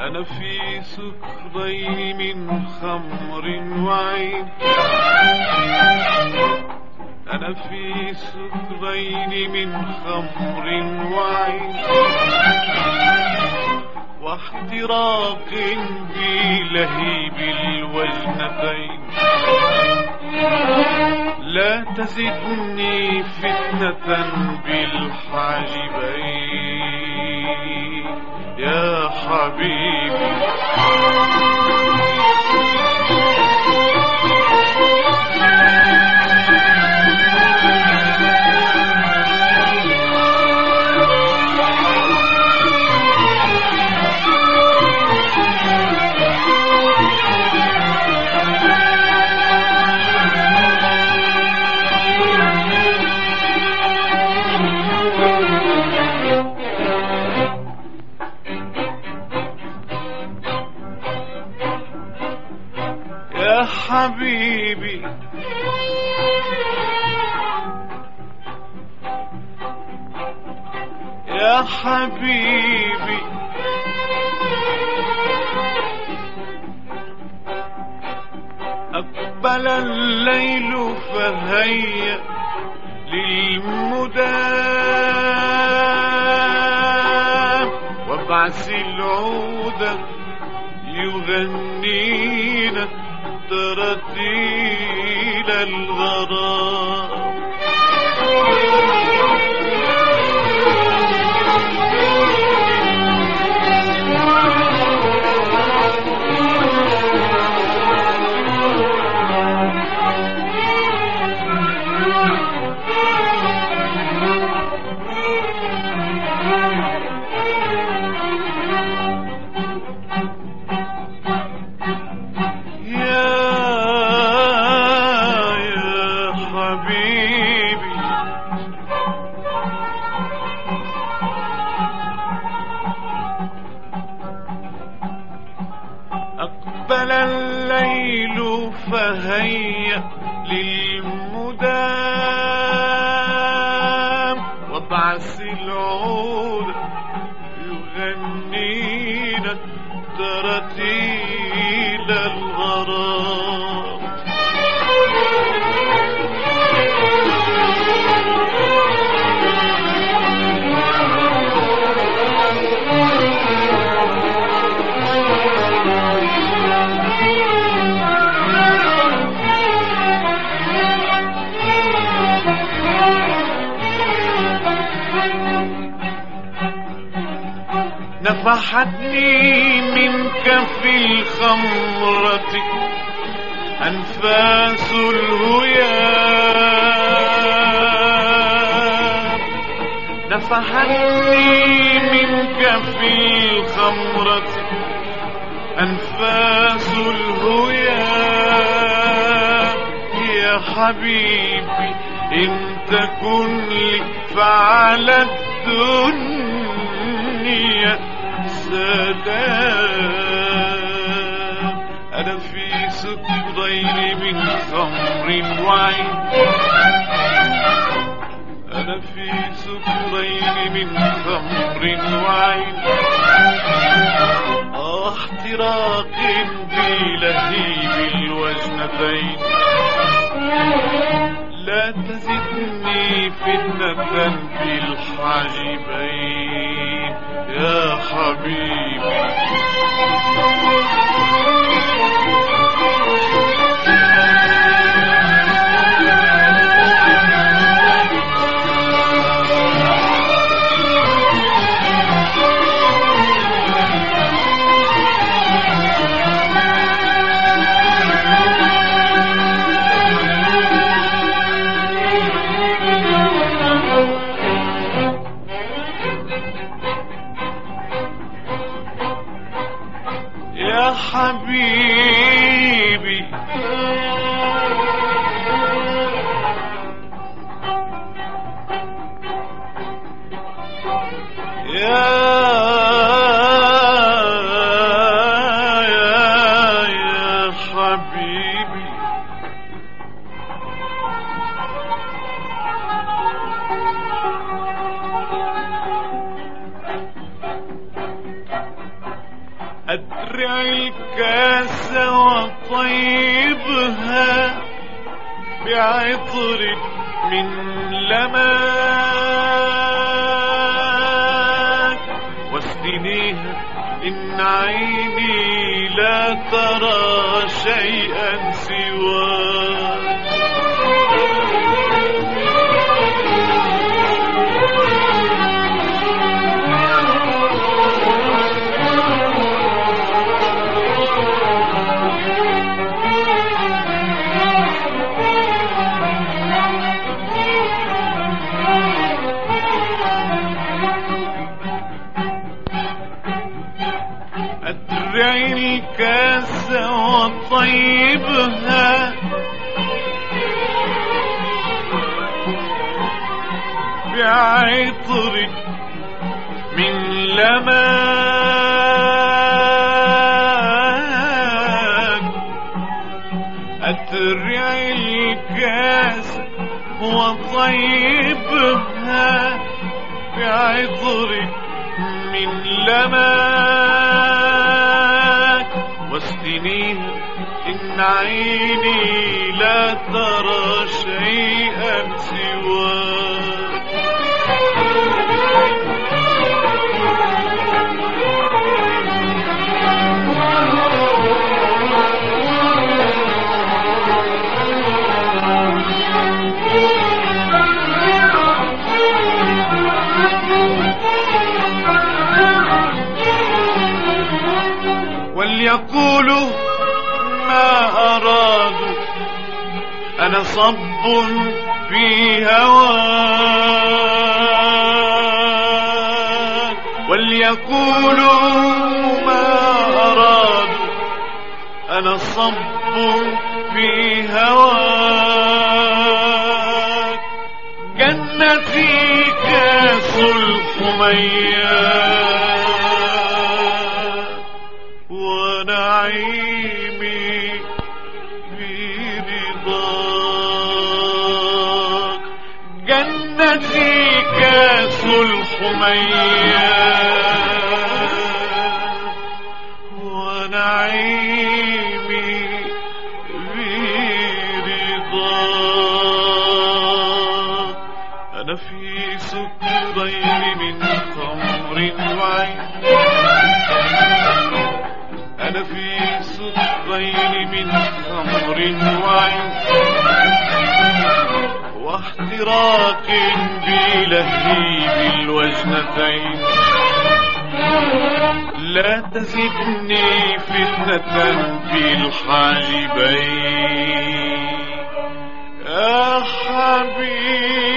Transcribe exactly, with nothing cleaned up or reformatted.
أنا في سكرين من خمر وعين، أنا في سكرين من خمر وعين، واحتراق بلهيب الوجنتين. لا تزدني فتنة بالحاجبين يا حبيبي. يا حبيبي يا حبيبي، أقبل الليل فهيأ للمدام، وابعث العود يغنينا ترتيل الغرام. أقبل الليل فهيأ للمدام، وابعث العود يغنينا ترتيل الغرام. نفحتني من كف الخمرة أنفاس الهيام، نفحتني من كف الخمرة أنفاس الهيام. يا حبيبي إن تكن لي فعلى الدنيا سلام. أنا في سكرين من خمر وعين، أنا في سكرين من خمر وعين، احتراق بلهيب الوجنتين. لا تزدني فتنة بالحاجبين يا حبيبي. يا حبيبي يا يا يا حبيبي. أدرع الكاس وطيبها بعطر من لماك، واسقنيها إن عيني لا ترى شيئا سواك. أدرع الكاس وطيبها بعطر من لماك، أدرع الكاس وطيبها بعطر من لماك، واسقنيها إن عيني لا ترى شيئا سواك. وليقولوا ما أرادوا أنا صب في هواك، وليقولوا ما أرادوا أنا صب في هواك. جنتي كاس الخميات ونعيمي في رضاك. جنتي كاس الخميات ونعيمي في رضاك. أنا في سكرين من خمر وعين، أنا في سكرين من خمر وعين، واحتراق بلهيب الوجنتين. لا تزدني فتنة بالحاجبين يا حبيبي.